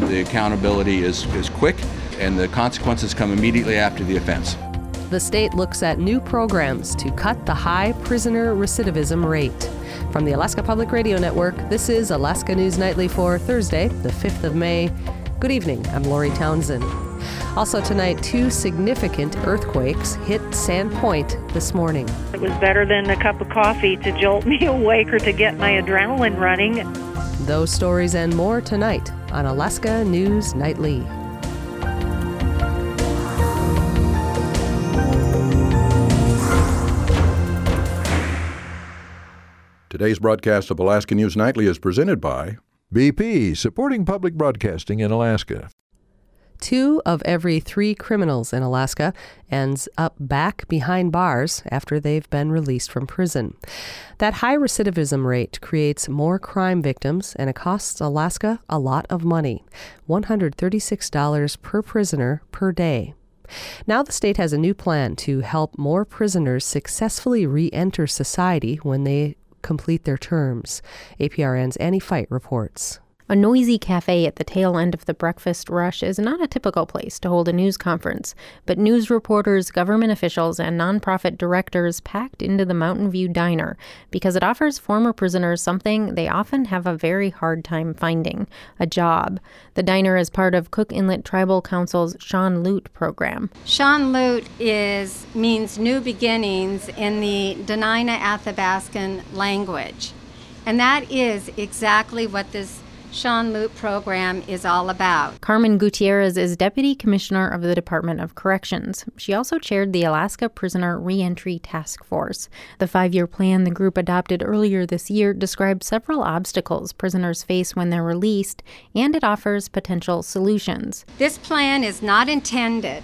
The accountability is quick, and the consequences come immediately after the offense. The state looks at new programs to cut the high prisoner recidivism rate. From the Alaska Public Radio Network, this is Alaska News Nightly for Thursday, the 5th of May. Good evening, I'm Lori Townsend. Also tonight, 2 significant earthquakes hit Sand Point this morning. It was better than a cup of coffee to jolt me awake or to get my adrenaline running. Those stories and more tonight on Alaska News Nightly. Today's broadcast of Alaska News Nightly is presented by BP, supporting public broadcasting in Alaska. 2 of every 3 criminals in Alaska ends up back behind bars after they've been released from prison. That high recidivism rate creates more crime victims, and it costs Alaska a lot of money, $136 per prisoner per day. Now the state has a new plan to help more prisoners successfully re-enter society when they complete their terms. APRN's Annie Fight reports. A noisy cafe at the tail end of the breakfast rush is not a typical place to hold a news conference, but news reporters, government officials, and nonprofit directors packed into the Mountain View Diner because it offers former prisoners something they often have a very hard time finding, a job. The diner is part of Cook Inlet Tribal Council's Sean Lute program. Sean Lute means new beginnings in the Dena'ina Athabascan language, and that is exactly what this Sean Lute program is all about. Carmen Gutierrez is Deputy Commissioner of the Department of Corrections. She also chaired the Alaska Prisoner Reentry Task Force. The 5-year plan the group adopted earlier this year describes several obstacles prisoners face when they're released, and it offers potential solutions. This plan is not intended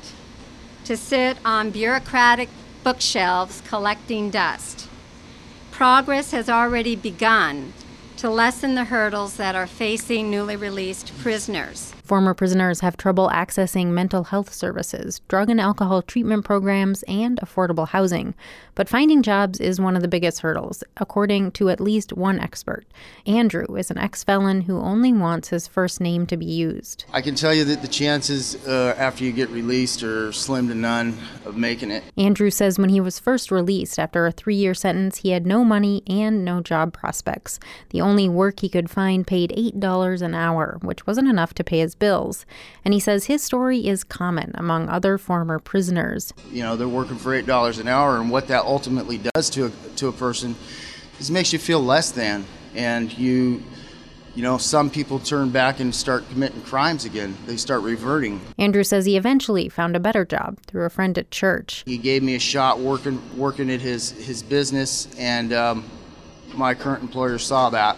to sit on bureaucratic bookshelves collecting dust. Progress has already begun to lessen the hurdles that are facing newly released prisoners. Former prisoners have trouble accessing mental health services, drug and alcohol treatment programs, and affordable housing. But finding jobs is one of the biggest hurdles, according to at least one expert. Andrew is an ex-felon who only wants his first name to be used. I can tell you that the chances after you get released are slim to none of making it. Andrew says when he was first released after a 3-year sentence, he had no money and no job prospects. The only work he could find paid $8 an hour, which wasn't enough to pay his bills. And he says his story is common among other former prisoners. You know, they're working for $8 an hour, and what that ultimately does to a person is makes you feel less than. And you know, some people turn back and start committing crimes again. They start reverting. Andrew says he eventually found a better job through a friend at church. He gave me a shot working at his business, and my current employer saw that,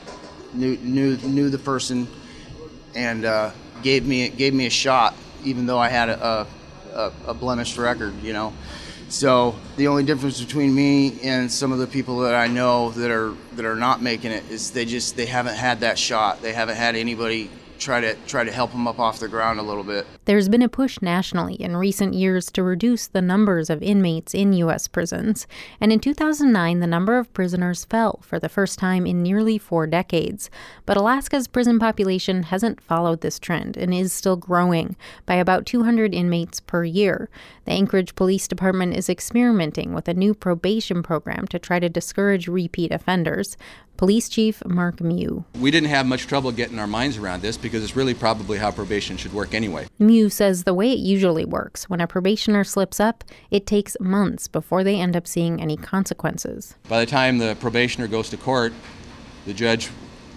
knew the person, and gave me a shot, even though I had a blemished record, you know. So the only difference between me and some of the people that I know that are not making it is they haven't had that shot. They haven't had anybody try to help them up off the ground a little bit. There's been a push nationally in recent years to reduce the numbers of inmates in U.S. prisons. And in 2009, the number of prisoners fell for the first time in nearly 4 decades. But Alaska's prison population hasn't followed this trend and is still growing by about 200 inmates per year. The Anchorage Police Department is experimenting with a new probation program to try to discourage repeat offenders. Police Chief Mark Mew. We didn't have much trouble getting our minds around this because it's really probably how probation should work anyway. Mew says the way it usually works, when a probationer slips up, it takes months before they end up seeing any consequences. By the time the probationer goes to court, the judge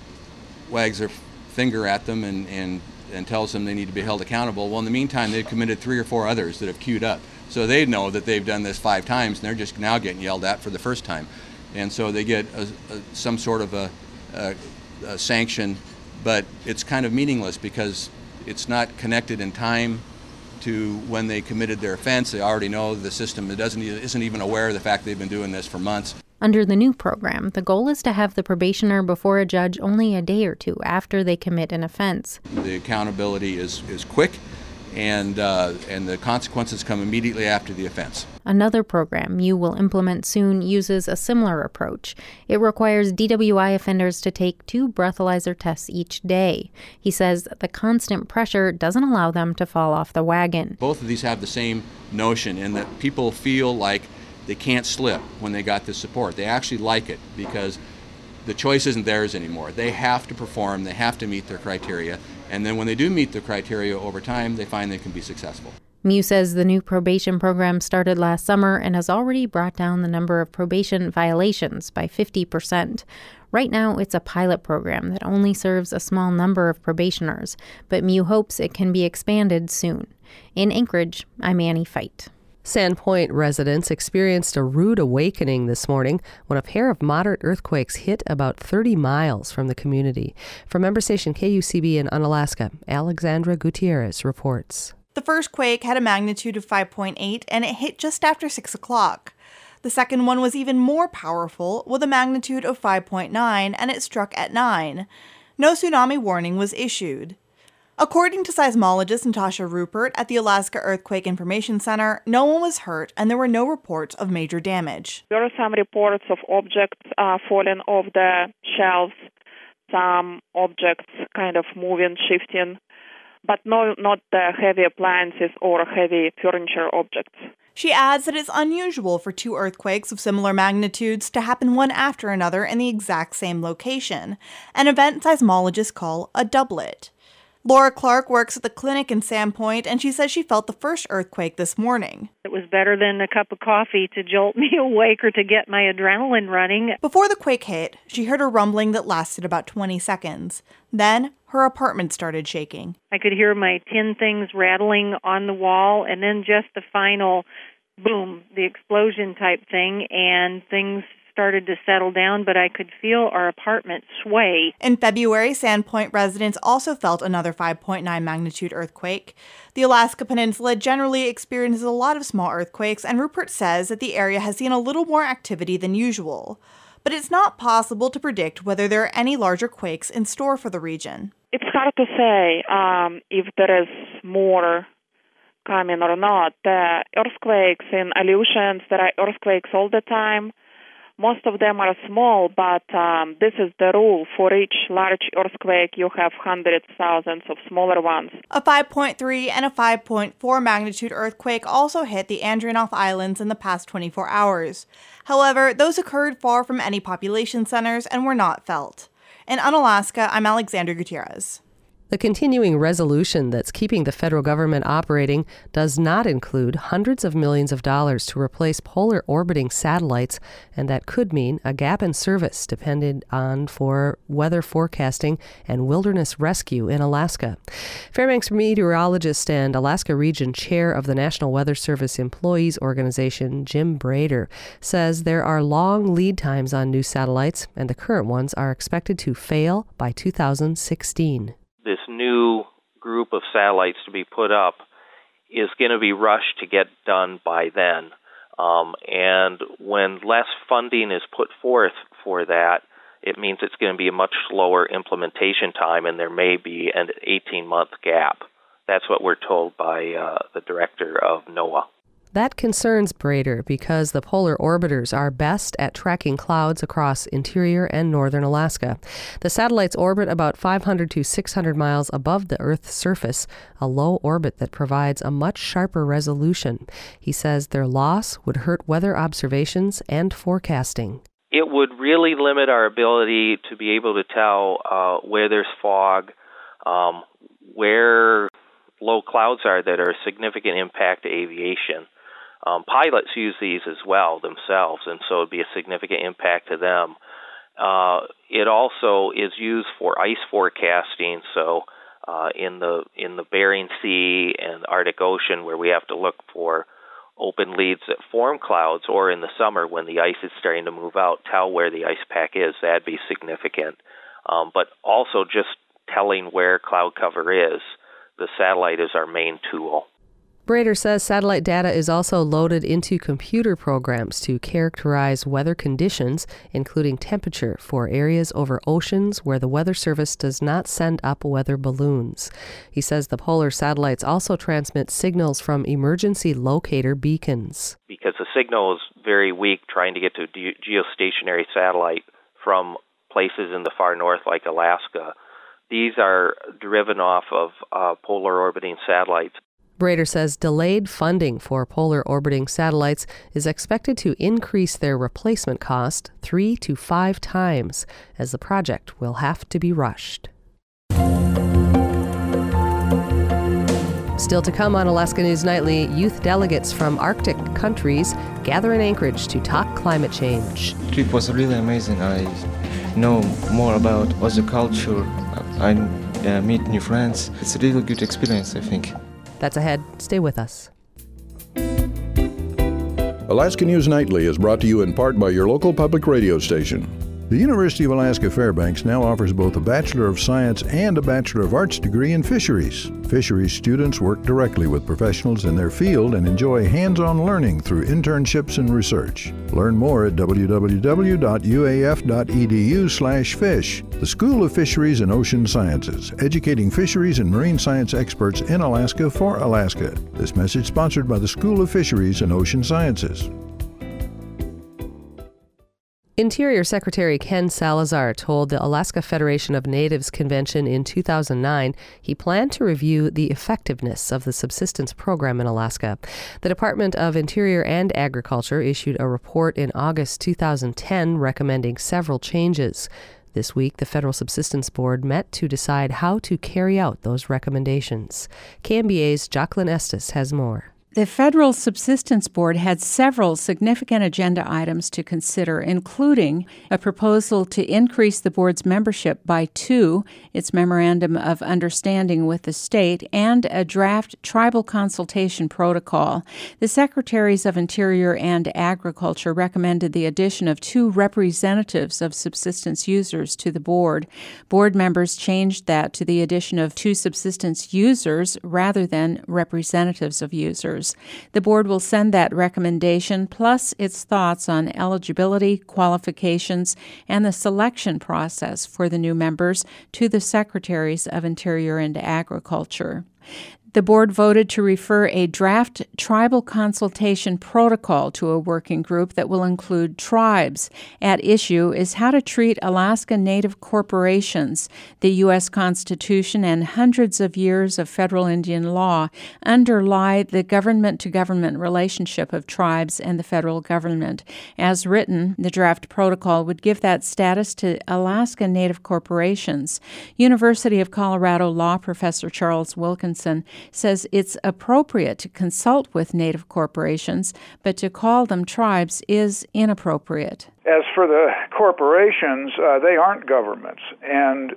wags their finger at them and tells them they need to be held accountable. Well, in the meantime, they've committed 3 or 4 others that have queued up. So they know that they've done this 5 times, and they're just now getting yelled at for the first time. And so they get some sort of a sanction, but it's kind of meaningless because it's not connected in time to when they committed their offense. They already know the system. Isn't even aware of the fact they've been doing this for months. Under the new program, the goal is to have the probationer before a judge only a day or 2 after they commit an offense. The accountability is quick, and the consequences come immediately after the offense. Another program Mew will implement soon uses a similar approach. It requires DWI offenders to take 2 breathalyzer tests each day. He says the constant pressure doesn't allow them to fall off the wagon. Both of these have the same notion in that people feel like they can't slip when they got this support. They actually like it because the choice isn't theirs anymore. They have to perform, they have to meet their criteria, and then when they do meet the criteria over time, they find they can be successful. Mew says the new probation program started last summer and has already brought down the number of probation violations by 50%. Right now, it's a pilot program that only serves a small number of probationers, but Mew hopes it can be expanded soon. In Anchorage, I'm Annie Feit. Sandpoint residents experienced a rude awakening this morning when a pair of moderate earthquakes hit about 30 miles from the community. From member station KUCB in Unalaska, Alexandra Gutierrez reports. The first quake had a magnitude of 5.8 and it hit just after 6 o'clock. The second one was even more powerful with a magnitude of 5.9 and it struck at 9. No tsunami warning was issued. According to seismologist Natasha Rupert at the Alaska Earthquake Information Center, no one was hurt and there were no reports of major damage. There are some reports of objects falling off the shelves, some objects kind of moving, shifting, but not the heavy appliances or heavy furniture objects. She adds that it's unusual for 2 earthquakes of similar magnitudes to happen one after another in the exact same location, an event seismologists call a doublet. Laura Clark works at the clinic in Sandpoint, and she says she felt the first earthquake this morning. It was better than a cup of coffee to jolt me awake or to get my adrenaline running. Before the quake hit, she heard a rumbling that lasted about 20 seconds. Then, her apartment started shaking. I could hear my tin things rattling on the wall, and then just the final boom, the explosion type thing, and things started to settle down, but I could feel our apartment sway. In February, Sandpoint residents also felt another 5.9 magnitude earthquake. The Alaska Peninsula generally experiences a lot of small earthquakes, and Rupert says that the area has seen a little more activity than usual. But it's not possible to predict whether there are any larger quakes in store for the region. It's hard to say if there is more coming or not. The earthquakes in Aleutians, there are earthquakes all the time. Most of them are small, but this is the rule. For each large earthquake, you have hundreds, thousands of smaller ones. A 5.3 and a 5.4 magnitude earthquake also hit the Andreanof Islands in the past 24 hours. However, those occurred far from any population centers and were not felt. In Unalaska, I'm Alexandra Gutierrez. The continuing resolution that's keeping the federal government operating does not include hundreds of millions of dollars to replace polar orbiting satellites, and that could mean a gap in service depended on for weather forecasting and wilderness rescue in Alaska. Fairbanks meteorologist and Alaska Region Chair of the National Weather Service Employees Organization, Jim Brader, says there are long lead times on new satellites, and the current ones are expected to fail by 2016. This new group of satellites to be put up is going to be rushed to get done by then. And when less funding is put forth for that, it means it's going to be a much slower implementation time, and there may be an 18-month gap. That's what we're told by the director of NOAA. That concerns Brader because the polar orbiters are best at tracking clouds across interior and northern Alaska. The satellites orbit about 500 to 600 miles above the Earth's surface, a low orbit that provides a much sharper resolution. He says their loss would hurt weather observations and forecasting. It would really limit our ability to be able to tell where there's fog, where low clouds are that are a significant impact to aviation. Pilots use these as well themselves, and so it would be a significant impact to them. It also is used for ice forecasting, so in the Bering Sea and Arctic Ocean, where we have to look for open leads that form clouds, or in the summer when the ice is starting to move out, tell where the ice pack is. That'd be significant. But also just telling where cloud cover is. The satellite is our main tool. Brader says satellite data is also loaded into computer programs to characterize weather conditions, including temperature, for areas over oceans where the Weather Service does not send up weather balloons. He says the polar satellites also transmit signals from emergency locator beacons. Because the signal is very weak trying to get to geostationary satellite from places in the far north like Alaska. These are driven off of polar orbiting satellites. Brader says delayed funding for polar orbiting satellites is expected to increase their replacement cost 3 to 5 times, as the project will have to be rushed. Still to come on Alaska News Nightly, youth delegates from Arctic countries gather in Anchorage to talk climate change. The trip was really amazing. I know more about other culture. I meet new friends. It's a really good experience, I think. That's ahead. Stay with us. Alaska News Nightly is brought to you in part by your local public radio station. The University of Alaska Fairbanks now offers both a Bachelor of Science and a Bachelor of Arts degree in fisheries. Fisheries students work directly with professionals in their field and enjoy hands-on learning through internships and research. Learn more at www.uaf.edu/fish. The School of Fisheries and Ocean Sciences, educating fisheries and marine science experts in Alaska for Alaska. This message sponsored by the School of Fisheries and Ocean Sciences. Interior Secretary Ken Salazar told the Alaska Federation of Natives Convention in 2009 he planned to review the effectiveness of the subsistence program in Alaska. The Department of Interior and Agriculture issued a report in August 2010 recommending several changes. This week, the Federal Subsistence Board met to decide how to carry out those recommendations. KMBA's Jacqueline Estes has more. The Federal Subsistence Board had several significant agenda items to consider, including a proposal to increase the board's membership by 2, its memorandum of understanding with the state, and a draft tribal consultation protocol. The Secretaries of Interior and Agriculture recommended the addition of 2 representatives of subsistence users to the board. Board members changed that to the addition of 2 subsistence users rather than representatives of users. The board will send that recommendation plus its thoughts on eligibility, qualifications, and the selection process for the new members to the Secretaries of Interior and Agriculture. The board voted to refer a draft tribal consultation protocol to a working group that will include tribes. At issue is how to treat Alaska Native corporations. The U.S. Constitution and hundreds of years of federal Indian law underlie the government-to-government relationship of tribes and the federal government. As written, the draft protocol would give that status to Alaska Native corporations. University of Colorado law professor Charles Wilkinson says it's appropriate to consult with Native corporations, but to call them tribes is inappropriate. As for the corporations, they aren't governments, and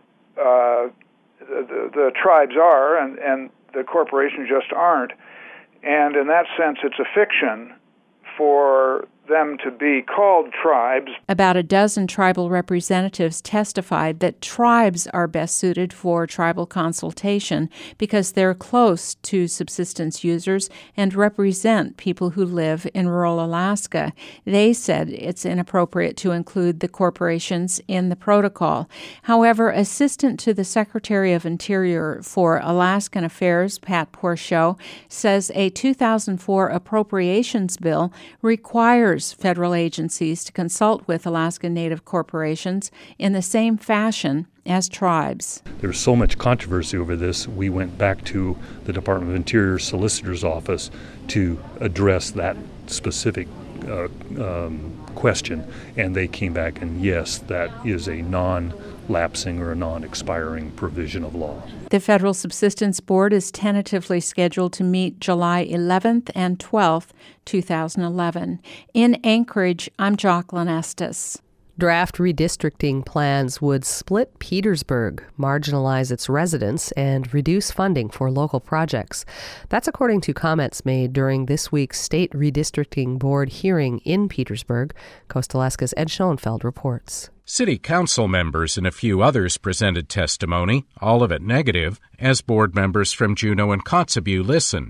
the tribes are, and the corporations just aren't. And in that sense, it's a fiction for them to be called tribes. About a dozen tribal representatives testified that tribes are best suited for tribal consultation because they're close to subsistence users and represent people who live in rural Alaska. They said it's inappropriate to include the corporations in the protocol. However, Assistant to the Secretary of Interior for Alaskan Affairs, Pat Porchot, says a 2004 appropriations bill requires federal agencies to consult with Alaska Native corporations in the same fashion as tribes. There was so much controversy over this, we went back to the Department of Interior Solicitor's Office to address that specific question, and they came back and yes, that is a non-lapsing or a non-expiring provision of law. The Federal Subsistence Board is tentatively scheduled to meet July 11th and 12th, 2011. In Anchorage, I'm Jacqueline Estes. Draft redistricting plans would split Petersburg, marginalize its residents, and reduce funding for local projects. That's according to comments made during this week's State Redistricting Board hearing in Petersburg. Coast Alaska's Ed Schoenfeld reports. City council members and a few others presented testimony, all of it negative, as board members from Juneau and Kotzebue listened.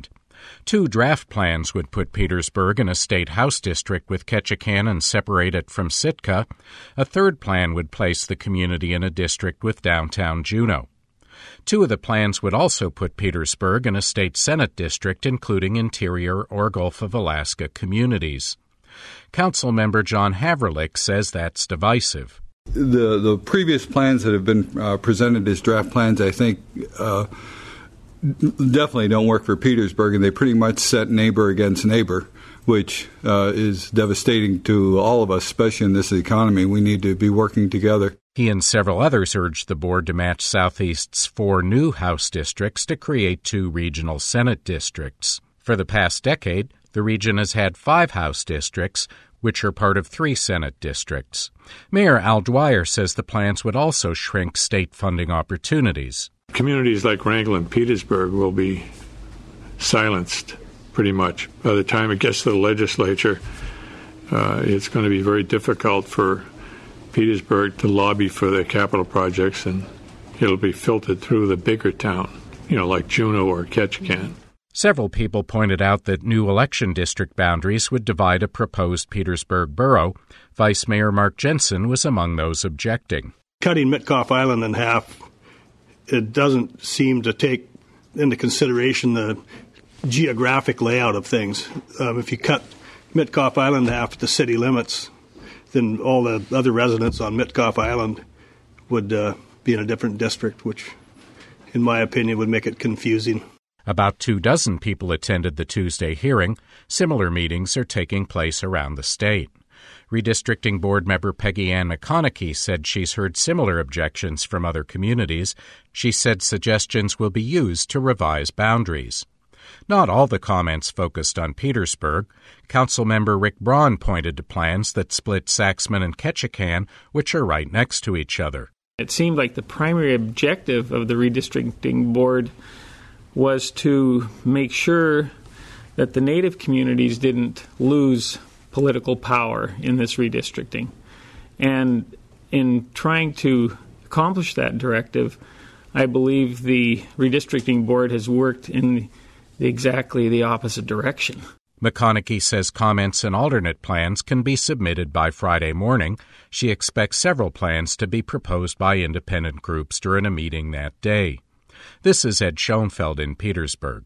2 draft plans would put Petersburg in a state house district with Ketchikan and separate it from Sitka. A 3rd plan would place the community in a district with downtown Juneau. 2 of the plans would also put Petersburg in a state Senate district, including interior or Gulf of Alaska communities. Council member John Haverlick says that's divisive. The previous plans that have been presented as draft plans, I think, definitely don't work for Petersburg, and they pretty much set neighbor against neighbor, which is devastating to all of us, especially in this economy. We need to be working together. He and several others urged the board to match Southeast's 4 new House districts to create 2 regional Senate districts. For the past decade, the region has had 5 House districts, which are part of 3 Senate districts. Mayor Al Dwyer says the plans would also shrink state funding opportunities. Communities like Wrangell and Petersburg will be silenced pretty much. By the time it gets to the legislature, it's going to be very difficult for Petersburg to lobby for their capital projects, and it'll be filtered through the bigger town, like Juneau or Ketchikan. Several people pointed out that new election district boundaries would divide a proposed Petersburg borough. Vice Mayor Mark Jensen was among those objecting. Cutting Mitkoff Island in half, it doesn't seem to take into consideration the geographic layout of things. If you cut Mitkoff Island in half at the city limits, then all the other residents on Mitkoff Island would be in a different district, which, in my opinion, would make it confusing. About 24 people attended the Tuesday hearing. Similar meetings are taking place around the state. Redistricting board member Peggy Ann McConaughey said she's heard similar objections from other communities. She said suggestions will be used to revise boundaries. Not all the comments focused on Petersburg. Councilmember Rick Braun pointed to plans that split Saxman and Ketchikan, which are right next to each other. It seemed like the primary objective of the redistricting board was to make sure that the Native communities didn't lose political power in this redistricting. And in trying to accomplish that directive, I believe the redistricting board has worked in exactly the opposite direction. McConaughey says comments and alternate plans can be submitted by Friday morning. She expects several plans to be proposed by independent groups during a meeting that day. This is Ed Schoenfeld in Petersburg.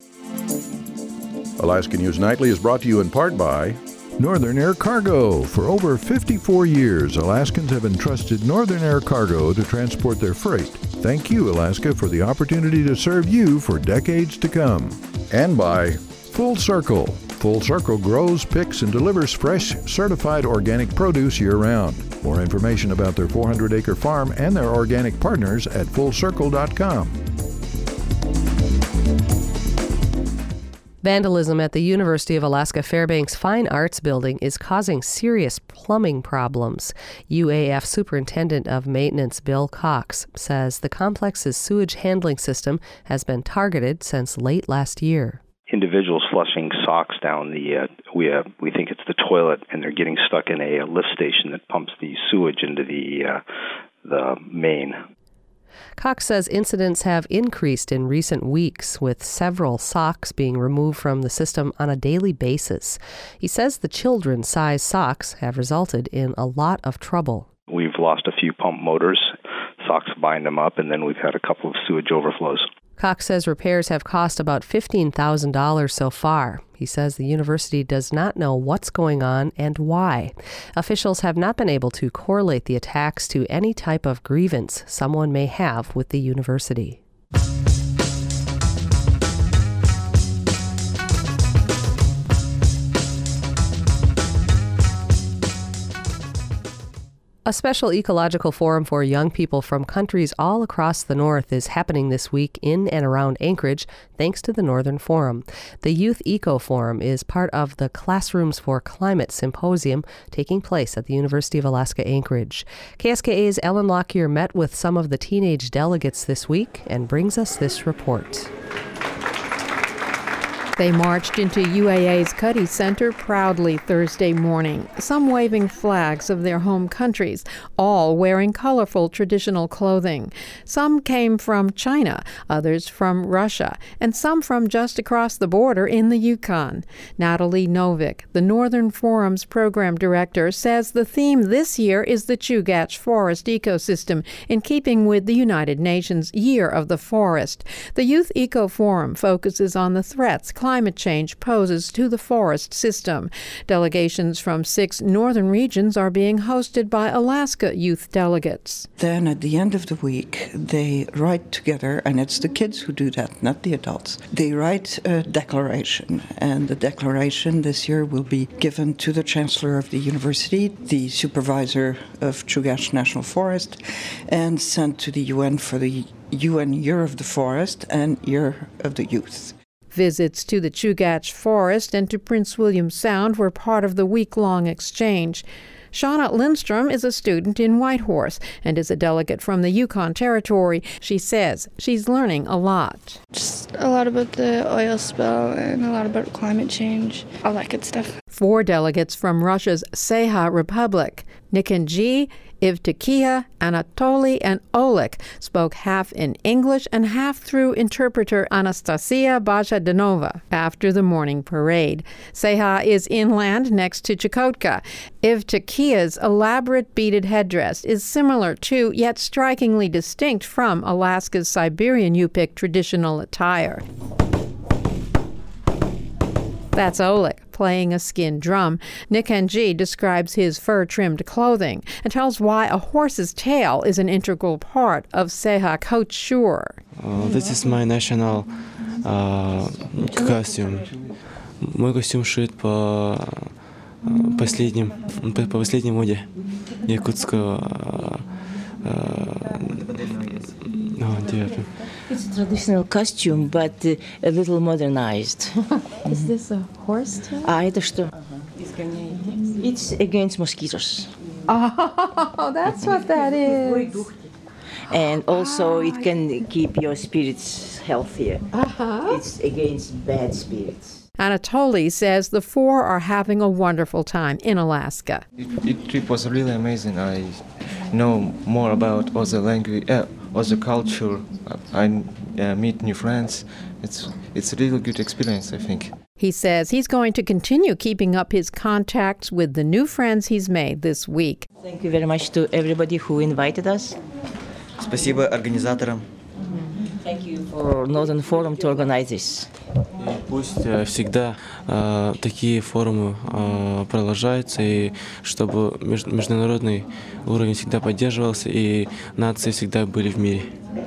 Alaska News Nightly is brought to you in part by Northern Air Cargo. For over 54 years, Alaskans have entrusted Northern Air Cargo to transport their freight. Thank you, Alaska, for the opportunity to serve you for decades to come. And by Full Circle. Full Circle grows, picks, and delivers fresh, certified organic produce year-round. More information about their 400-acre farm and their organic partners at fullcircle.com. Vandalism at the University of Alaska Fairbanks Fine Arts Building is causing serious plumbing problems. UAF Superintendent of Maintenance Bill Cox says the complex's sewage handling system has been targeted since late last year. Individuals flushing socks down we think it's the toilet, and they're getting stuck in a lift station that pumps the sewage into the main. Cox says incidents have increased in recent weeks, with several socks being removed from the system on a daily basis. He says the children's size socks have resulted in a lot of trouble. We've lost a few pump motors. Socks bind them up, and then we've had a couple of sewage overflows. Cox says repairs have cost about $15,000 so far. He says the university does not know what's going on and why. Officials have not been able to correlate the attacks to any type of grievance someone may have with the university. A special ecological forum for young people from countries all across the North is happening this week in and around Anchorage, thanks to the Northern Forum. The Youth Eco Forum is part of the Classrooms for Climate Symposium taking place at the University of Alaska Anchorage. KSKA's Ellen Lockyer met with some of the teenage delegates this week and brings us this report. They marched into UAA's Cuddy Center proudly Thursday morning, some waving flags of their home countries, all wearing colorful traditional clothing. Some came from China, others from Russia, and some from just across the border in the Yukon. Natalie Novick, the Northern Forum's program director, says the theme this year is the Chugach Forest ecosystem, in keeping with the United Nations Year of the Forest. The Youth Eco Forum focuses on the threats climate change poses to the forest system. Delegations from 6 northern regions are being hosted by Alaska youth delegates. Then at the end of the week, they write together, and it's the kids who do that, not the adults. They write a declaration, and the declaration this year will be given to the Chancellor of the University, the Supervisor of Chugach National Forest, and sent to the UN for the UN Year of the Forest and Year of the Youth. Visits to the Chugach Forest and to Prince William Sound were part of the week-long exchange. Shauna Lindstrom is a student in Whitehorse and is a delegate from the Yukon Territory. She says she's learning a lot. Just a lot about the oil spill and a lot about climate change, all that good stuff. 4 delegates from Russia's Saha Republic, Nikanji, Evtakia, Anatoly, and Oleg spoke half in English and half through interpreter Anastasia Bajadanova after the morning parade. Saha is inland next to Chukotka. Evtakia's elaborate beaded headdress is similar to, yet strikingly distinct from, Alaska's Siberian Yupik traditional attire. That's Oleg playing a skin drum. Nikanji describes his fur-trimmed clothing and tells why a horse's tail is an integral part of Seha couture. This is my national costume. Мой костюм шит по последней моде якутского. It's a traditional costume, but a little modernized. Is this a horse tail? Это что? It's against mosquitoes. Oh, that's what that is. And also it can keep your spirits healthier. It's against bad spirits. Anatoly says the 4 are having a wonderful time in Alaska. The trip was really amazing. I know more about other language, other culture. I meet new friends. It's a really good experience, I think. He says he's going to continue keeping up his contacts with the new friends he's made this week. Thank you very much to everybody who invited us. Спасибо организаторам. Thank you for Northern Forum to organize this. Пусть всегда такие форумы продолжаются, и чтобы международный уровень всегда поддерживался, и нации всегда были в мире.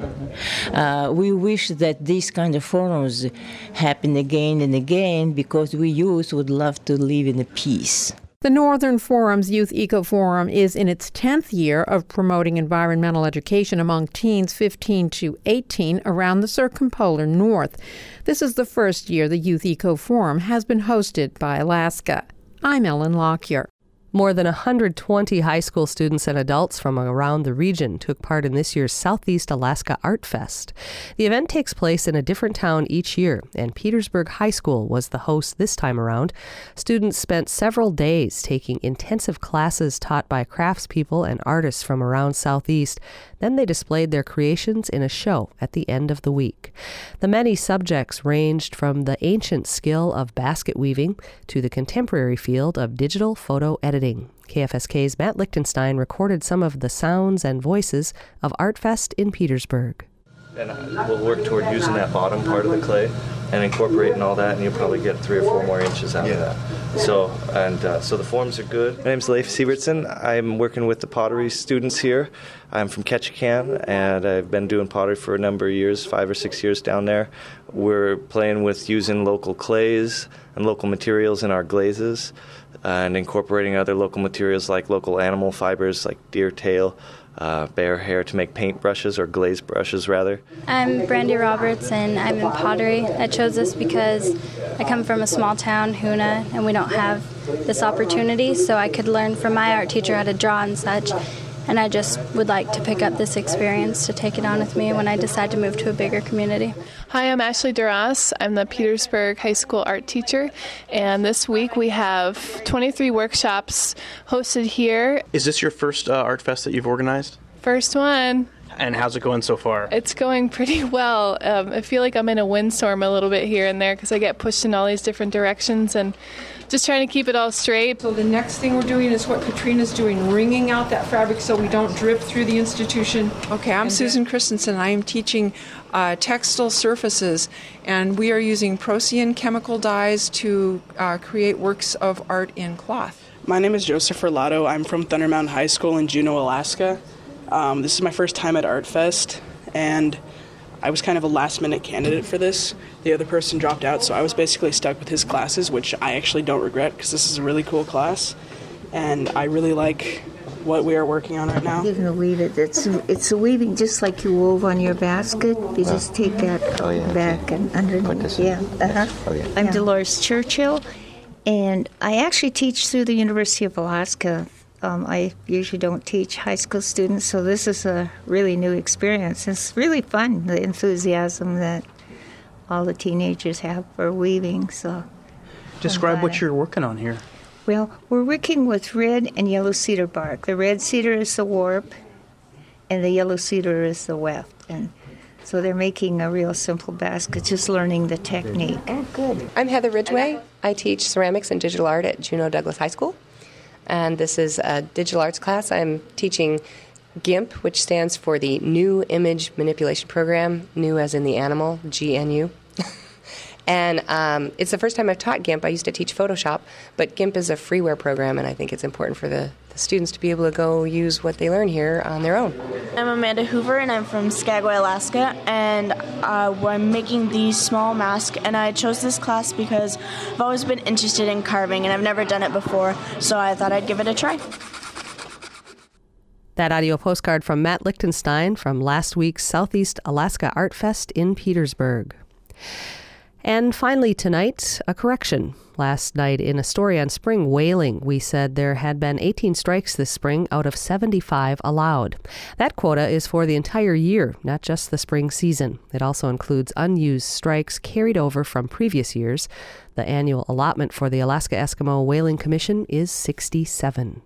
We wish that these kind of forums happen again and again because we youth would love to live in peace. The Northern Forum's Youth Eco Forum is in its 10th year of promoting environmental education among teens 15 to 18 around the circumpolar North. This is the first year the Youth Eco Forum has been hosted by Alaska. I'm Ellen Lockyer. More than 120 high school students and adults from around the region took part in this year's Southeast Alaska Art Fest. The event takes place in a different town each year, and Petersburg High School was the host this time around. Students spent several days taking intensive classes taught by craftspeople and artists from around Southeast. Then they displayed their creations in a show at the end of the week. The many subjects ranged from the ancient skill of basket weaving to the contemporary field of digital photo editing. KFSK's Matt Lichtenstein recorded some of the sounds and voices of ArtFest in Petersburg. And we'll work toward using that bottom part of the clay and incorporating all that, and you'll probably get 3 or 4 more inches out of that. So the forms are good. My name's Leif Sievertson. I'm working with the pottery students here. I'm from Ketchikan, and I've been doing pottery for a number of years, 5 or 6 years down there. We're playing with using local clays and local materials in our glazes, and incorporating other local materials like local animal fibers like deer tail, bear hair to make paint brushes, or glaze brushes rather. I'm Brandy Roberts, and I'm in pottery. I chose this because I come from a small town, Hoonah, and we don't have this opportunity, so I could learn from my art teacher how to draw and such. and I just would like to pick up this experience to take it on with me when I decide to move to a bigger community. Hi, I'm Ashley Duras. I'm the Petersburg High School art teacher, and this week we have 23 workshops hosted here. Is this your first Art Fest that you've organized? First one. And how's it going so far? It's going pretty well. I feel like I'm in a windstorm a little bit here and there because I get pushed in all these different directions and just trying to keep it all straight. So the next thing we're doing is what Katrina's doing, wringing out that fabric so we don't drip through the institution. Okay, I'm Susan Christensen. I am teaching textile surfaces, and we are using Procyon chemical dyes to create works of art in cloth. My name is Joseph Ferlato. I'm from Thunder Mountain High School in Juneau, Alaska. This is my first time at Art Fest, and I was kind of a last-minute candidate for this. The other person dropped out, so I was basically stuck with his classes, which I actually don't regret because this is a really cool class, and I really like what we are working on right now. You're going to weave it. It's a weaving just like you wove on your basket. You just take that back and underneath. I'm Dolores Churchill, and I actually teach through the University of Alaska. I usually don't teach high school students, so this is a really new experience. It's really fun, the enthusiasm that all the teenagers have for weaving. So, describe what you're working on here. Well, we're working with red and yellow cedar bark. The red cedar is the warp, and the yellow cedar is the weft. And so they're making a real simple basket, just learning the technique. Oh, good. I'm Heather Ridgway. I teach ceramics and digital art at Juneau Douglas High School. And this is a digital arts class. I'm teaching GIMP, which stands for the New Image Manipulation Program, new as in the animal, GNU. And it's the first time I've taught GIMP. I used to teach Photoshop, but GIMP is a freeware program, and I think it's important for the students to be able to go use what they learn here on their own. I'm Amanda Hoover, and I'm from Skagway, Alaska, and I'm making these small masks, and I chose this class because I've always been interested in carving, and I've never done it before, so I thought I'd give it a try. That audio postcard from Matt Lichtenstein from last week's Southeast Alaska Art Fest in Petersburg. And finally tonight, a correction. Last night in a story on spring whaling, we said there had been 18 strikes this spring out of 75 allowed. That quota is for the entire year, not just the spring season. It also includes unused strikes carried over from previous years. The annual allotment for the Alaska Eskimo Whaling Commission is 67.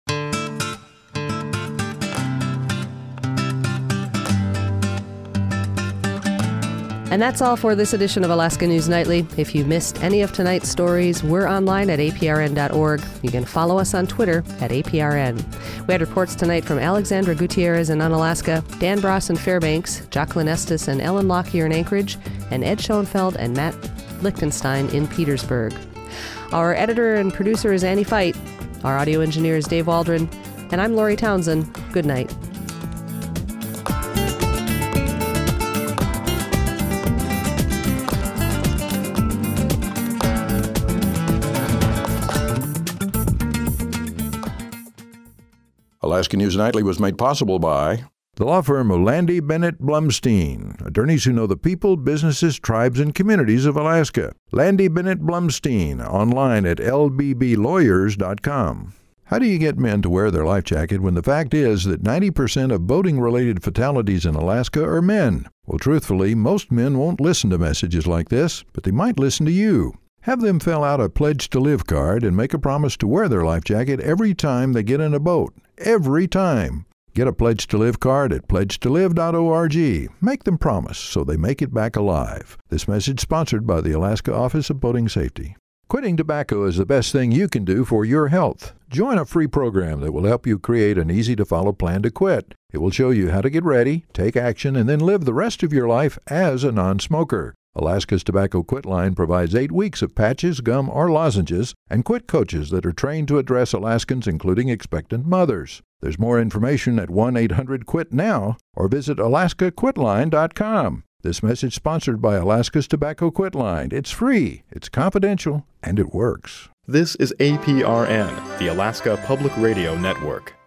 And that's all for this edition of Alaska News Nightly. If you missed any of tonight's stories, we're online at aprn.org. You can follow us on Twitter at APRN. We had reports tonight from Alexandra Gutierrez in Unalaska, Dan Bross in Fairbanks, Jacqueline Estes and Ellen Lockyer in Anchorage, and Ed Schoenfeld and Matt Lichtenstein in Petersburg. Our editor and producer is Annie Fite. Our audio engineer is Dave Waldron. And I'm Lori Townsend. Good night. Alaska News Nightly was made possible by the law firm of Landy Bennett Blumstein, attorneys who know the people, businesses, tribes, and communities of Alaska. Landy Bennett Blumstein, online at lbblawyers.com. How do you get men to wear their life jacket when the fact is that 90% of boating-related fatalities in Alaska are men? Well, truthfully, most men won't listen to messages like this, but they might listen to you. Have them fill out a Pledge to Live card and make a promise to wear their life jacket every time they get in a boat. Every time. Get a Pledge to Live card at pledgetolive.org. Make them promise so they make it back alive. This message sponsored by the Alaska Office of Boating Safety. Quitting tobacco is the best thing you can do for your health. Join a free program that will help you create an easy-to-follow plan to quit. It will show you how to get ready, take action, and then live the rest of your life as a non-smoker. Alaska's Tobacco Quit Line provides 8 weeks of patches, gum, or lozenges, and quit coaches that are trained to address Alaskans, including expectant mothers. There's more information at 1-800-QUIT-NOW or visit alaskaquitline.com. This message sponsored by Alaska's Tobacco Quit Line. It's free, it's confidential, and it works. This is APRN, the Alaska Public Radio Network.